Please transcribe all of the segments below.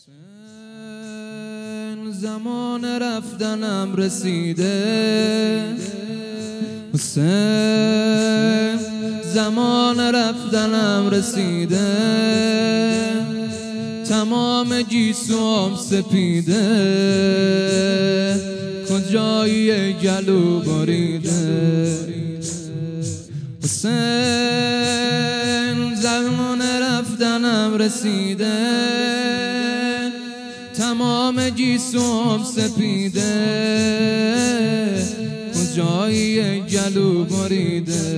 حسین زمان رفتنم رسیده، حسین زمان رفتنم رسیده، تمام گیسوام سپیده، کجایی گلو بریده. حسین زمان رفتنم رسیده، تمام گیسوام سپیده، کجایی گلو بریده.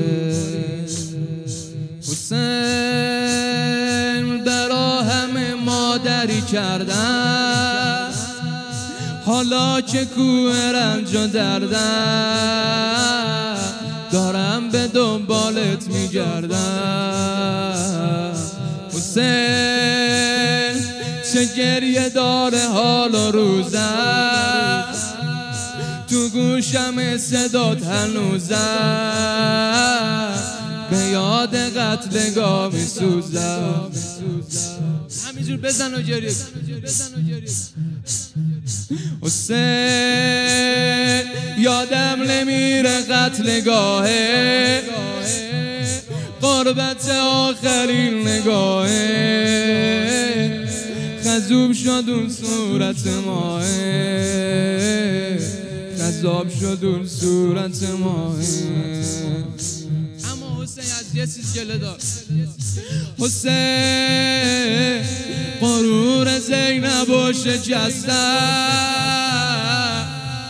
حسین برا همه مادری کردم، حالا که کوه رنج و دردم، دارم به دنبالت میگردم. حسین چه گریه داره حال و روزم، تو گوشم صدات هنوزم، به یاد قتلگاه میسوزم. همینجور بزن و گریه. حسین یادم نمیره قتلگاهه، قربت آخرین نگاهه، خذوب شد اون صورت ماهه، خذاب شد اون صورت ماهه. اما حسین از یه چیز گله داشت. حسین غرور زینب و شکستم،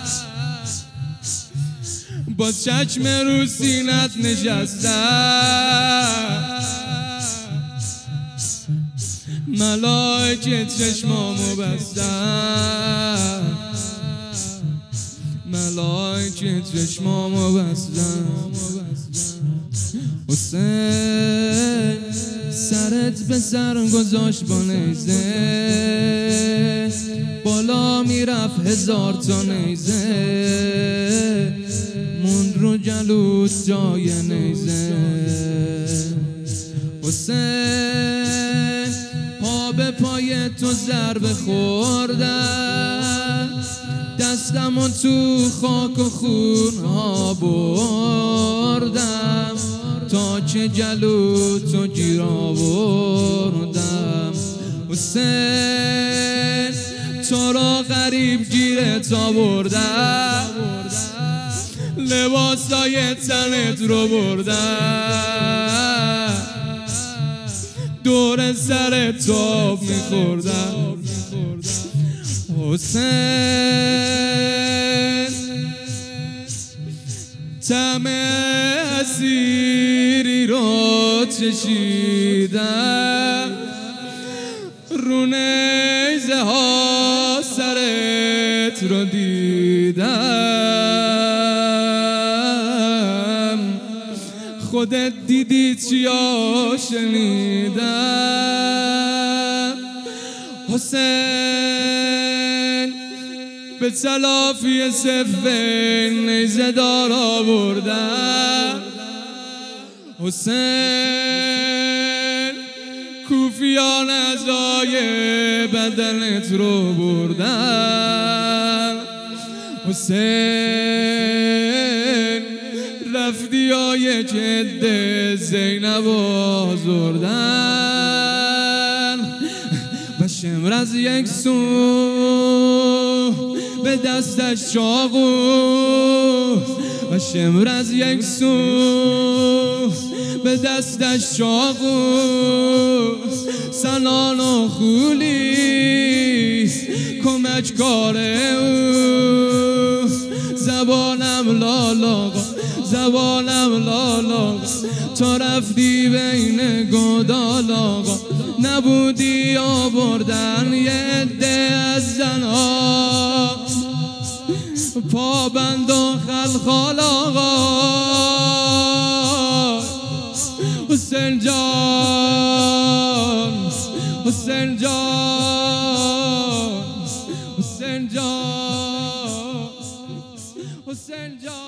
با چشم رو سینت نشستم، ملائکه چشمامو بستم، ملائکه چشمامو بستم. حسین سرت به سر گذاشت با نیزه، بالا میرفت 1000 تا نیزه، موند رو جلوت جای نیزه. حسین پا به پای تو ضربه خوردم، دستمو تو خاک و خون ها بردم، تا که جلو تو گیر آوردم. حسین تو را غریب گیرت آوردم، لباسای تنت رو بردم، دور سر تاب میخوردم. حسین طعم اسیری رو چشیدم، رو نیزه ها سرت رو دیدم، خودت دیدی چیا شنیدم. حسین به تلافی صفین نیزه دار آوردم، حسین کوفیان اعضای بدنت رو بردم. حسین رفتی های جده زینب آزردن، و شمر از یک سو به دستش چاقو، و شمر از یک سو به دستش چاقو، سنان و خولی کمکگار او، زبانم لالاقا، زبانم لالاقا، تا رفتی بین گودالاقا، نبودی آوردن یه عده از زنها، پابند و خلخال آقا. حسین جان، حسین جان، حسین جان، حسین جان.